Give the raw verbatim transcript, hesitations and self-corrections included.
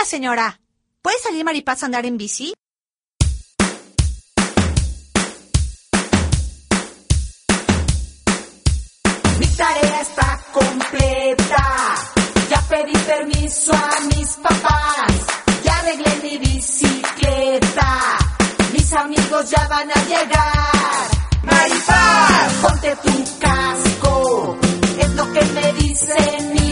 señora. ¿Puede salir Maripaz a andar en bici? Mi tarea está completa. Ya pedí permiso a mis papás. Ya arreglé mi bicicleta. Mis amigos ya van a llegar. Maripaz, ponte tu casco. Es lo que me dicen mis